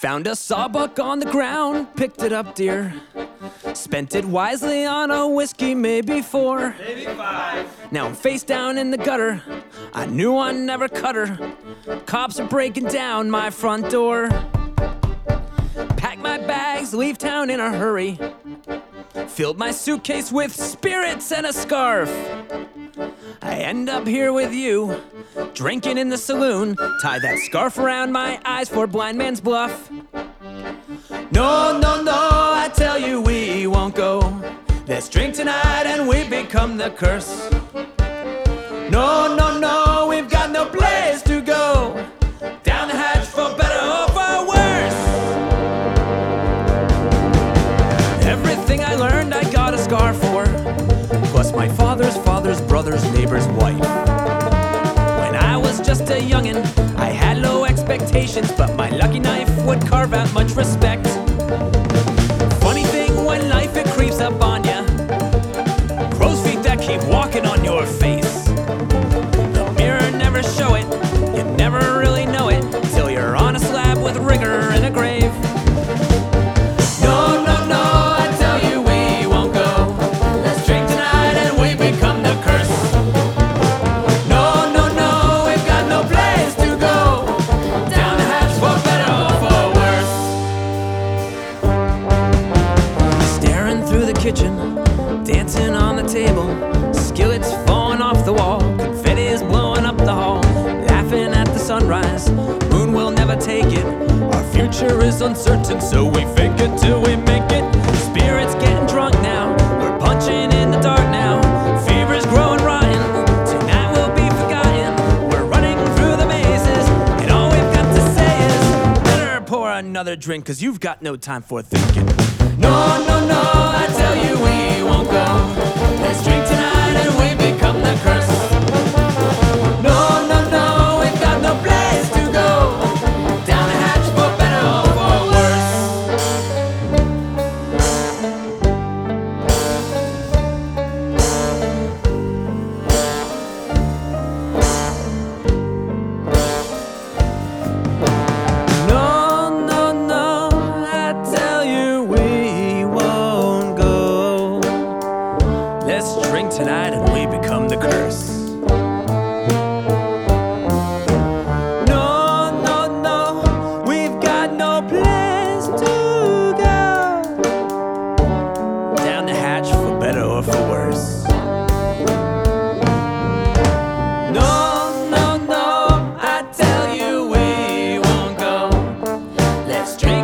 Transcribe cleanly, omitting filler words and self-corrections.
Found a sawbuck on the ground, picked it up, dear. Spent it wisely on a whiskey, maybe 4, maybe 5. Now I'm face down in the gutter. I knew I'd never cut her. Cops are breaking down my front door. Pack my bags, leave town in a hurry. Filled my suitcase with spirits and a scarf. I end up here with you, drinking in the saloon. Tie that scarf around my eyes for blind man's bluff. No, no, no, I tell you we won't go. Let's drink tonight and we become the curse. No, no, no, we've got no place to go. Down the hatch for better or for worse. Everything I learned I got a scar for. Plus my father's brother's neighbor's wife. When I was just a youngin', I had low expectations, but my lucky knife would carve out much respect. Funny thing when life it creeps up on ya. Crow's feet that keep walking on your face. The mirror never show it, you never really know it, till you're on a slab with rigor in a grave. No, no, no, I tell you we won't go. Let's drink tonight and we become the curse. No, no, no, we've got no place to go. Down the hatch for better or for worse. Staring through the kitchen, dancing on the table, skillets falling off the wall, confetti is blowing up the hall, laughing at the sunrise, moon will never take it, our future is uncertain, so we fake it till we make it. Spirits getting drunk now, we're punching in the dark now, fever's growing rotten, tonight will be forgotten, we're running through the mazes, and all we've got to say is, better pour another drink, cause you've got no time for thinking. No, no, no, I tell you we won't go. Let's drink tonight and we become the curse. No, no, no, we've got no place to go. Down the hatch for better or for No, no, no, I tell you we won't go. Let's drink tonight and we become the curse. No, no, no, we've got no place to go. Down the hatch for better or for worse. No, no, no, I tell you we won't go. Let's drink